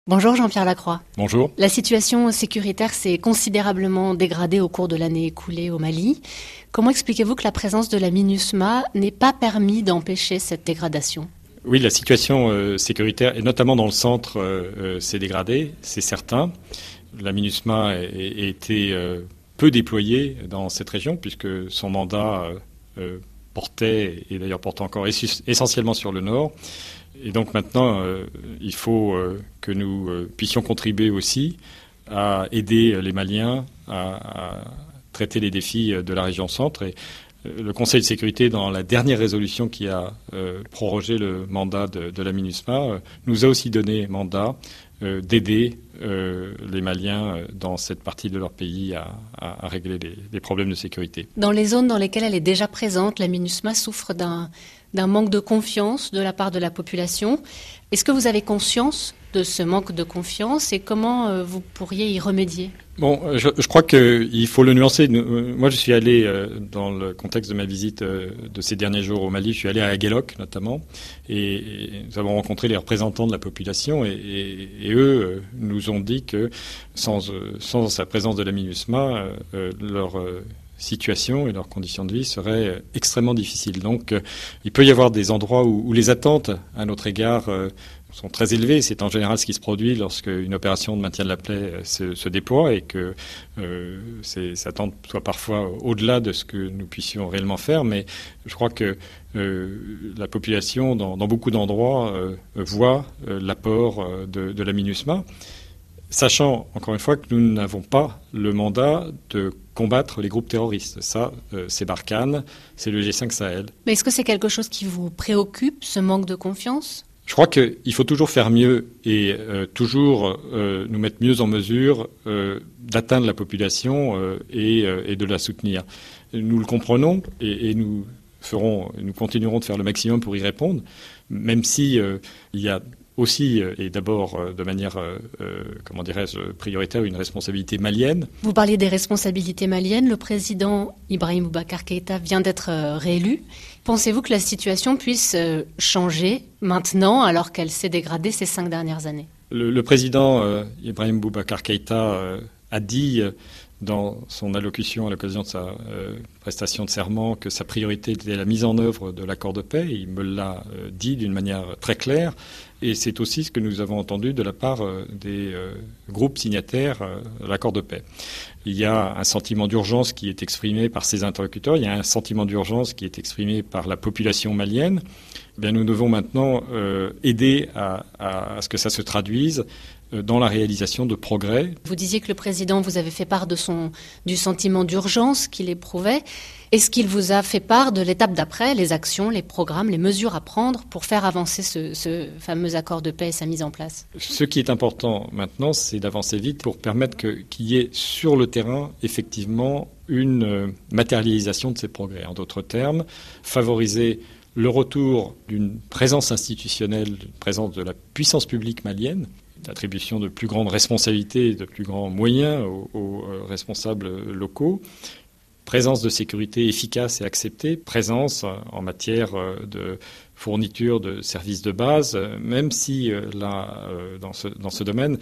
Bonjour Jean-Pierre Lacroix. Bonjour. La situation sécuritaire s'est considérablement dégradée au cours de l'année écoulée au Mali. Comment expliquez-vous que la présence de la MINUSMA n'ait pas permis d'empêcher cette dégradation ? Oui, la situation sécuritaire, et notamment dans le centre, s'est dégradée, c'est certain. La MINUSMA a été peu déployée dans cette région puisque son mandat portait, et d'ailleurs porte encore essentiellement sur le nord. Et donc maintenant, il faut que nous puissions contribuer aussi à aider les Maliens à traiter les défis de la région centre. Et le Conseil de sécurité, dans la dernière résolution qui a prorogé le mandat de la MINUSMA, nous a aussi donné mandat d'aider les Maliens dans cette partie de leur pays à régler les problèmes de sécurité. Dans les zones dans lesquelles elle est déjà présente, la MINUSMA souffre d'un manque de confiance de la part de la population. Est-ce que vous avez conscience de ce manque de confiance et comment vous pourriez y remédier ? Bon, je crois qu'il faut le nuancer. Moi, je suis allé, dans le contexte de ma visite de ces derniers jours au Mali, je suis allé à Aguelok notamment, et nous avons rencontré les représentants de la population, et eux nous ont dit que sans la présence de la MINUSMA, leur situation et leurs conditions de vie seraient extrêmement difficiles. Donc, il peut y avoir des endroits où les attentes à notre égard sont très élevées. C'est en général ce qui se produit lorsque une opération de maintien de la paix se déploie et que ces attentes soient parfois au-delà de ce que nous puissions réellement faire. Mais je crois que la population, dans beaucoup d'endroits, voit l'apport de la MINUSMA, sachant, encore une fois, que nous n'avons pas le mandat de combattre les groupes terroristes. Ça, c'est Barkhane, c'est le G5 Sahel. Mais est-ce que c'est quelque chose qui vous préoccupe, ce manque de confiance ? Je crois qu'il faut toujours faire mieux et toujours nous mettre mieux en mesure d'atteindre la population et de la soutenir. Nous le comprenons et nous continuerons de faire le maximum pour y répondre, même si il y a aussi, et d'abord de manière, prioritaire, une responsabilité malienne. Vous parliez des responsabilités maliennes. Le président Ibrahim Boubacar Keïta vient d'être réélu. Pensez-vous que la situation puisse changer maintenant, alors qu'elle s'est dégradée ces 5 dernières années ? Le président Ibrahim Boubacar Keïta a dit dans son allocution à l'occasion de sa prestation de serment que sa priorité était la mise en œuvre de l'accord de paix. Il me l'a dit d'une manière très claire. Et c'est aussi ce que nous avons entendu de la part des groupes signataires de l'accord de paix. Il y a un sentiment d'urgence qui est exprimé par ses interlocuteurs. Il y a un sentiment d'urgence qui est exprimé par la population malienne. Eh bien, nous devons maintenant aider à ce que ça se traduise dans la réalisation de progrès. Vous disiez que le président vous avait fait part du sentiment d'urgence qu'il éprouvait. Est-ce qu'il vous a fait part de l'étape d'après, les actions, les programmes, les mesures à prendre pour faire avancer ce fameux accord de paix et sa mise en place ? Ce qui est important maintenant, c'est d'avancer vite pour permettre qu'il y ait sur le terrain, effectivement, une matérialisation de ces progrès. En d'autres termes, favoriser le retour d'une présence institutionnelle, d'une présence de la puissance publique malienne, l'attribution de plus grandes responsabilités, de plus grands moyens aux responsables locaux, présence de sécurité efficace et acceptée, présence en matière de fourniture de services de base, même si là, dans ce domaine,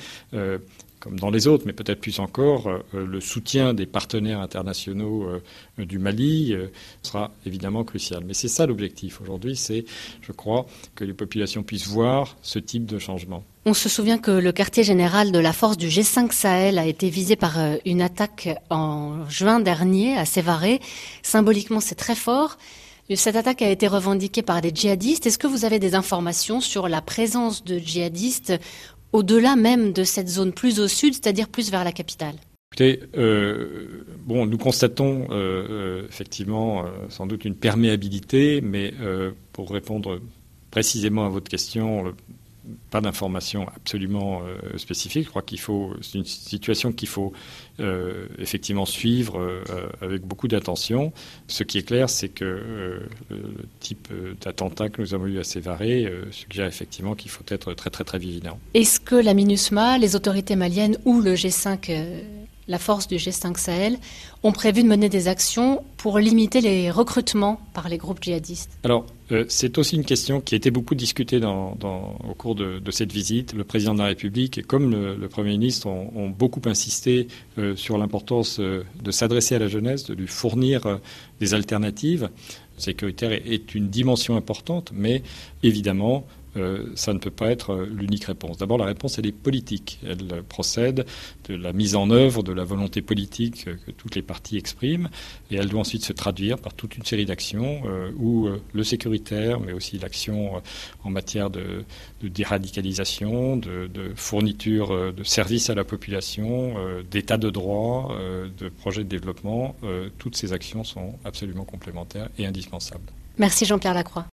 comme dans les autres, mais peut-être plus encore, le soutien des partenaires internationaux du Mali sera évidemment crucial. Mais c'est ça l'objectif aujourd'hui, c'est, je crois, que les populations puissent voir ce type de changement. On se souvient que le quartier général de la force du G5 Sahel a été visé par une attaque en juin dernier à Sévaré. Symboliquement, c'est très fort. Cette attaque a été revendiquée par des djihadistes. Est-ce que vous avez des informations sur la présence de djihadistes au-delà même de cette zone plus au sud, c'est-à-dire plus vers la capitale ? Écoutez, nous constatons effectivement sans doute une perméabilité, mais pour répondre précisément à votre question, pas d'informations absolument spécifiques. Je crois c'est une situation qu'il faut effectivement suivre avec beaucoup d'attention. Ce qui est clair, c'est que le type d'attentat que nous avons eu à Sévaré suggère effectivement qu'il faut être très très très vigilant. Est-ce que la MINUSMA, les autorités maliennes ou le G5, la force du G5 Sahel, ont prévu de mener des actions pour limiter les recrutements par les groupes djihadistes ? Alors, C'est aussi une question qui a été beaucoup discutée au cours de cette visite. Le président de la République et comme le Premier ministre ont beaucoup insisté sur l'importance de s'adresser à la jeunesse, de lui fournir des alternatives. Le sécuritaire est une dimension importante, mais évidemment, ça ne peut pas être l'unique réponse. D'abord, la réponse, elle est politique. Elle procède de la mise en œuvre de la volonté politique que toutes les parties expriment, et elle doit ensuite se traduire par toute une série d'actions où le sécuritaire, mais aussi l'action en matière de déradicalisation, de fourniture de services à la population, d'état de droit, de projets de développement, toutes ces actions sont absolument complémentaires et indispensables. Merci Jean-Pierre Lacroix.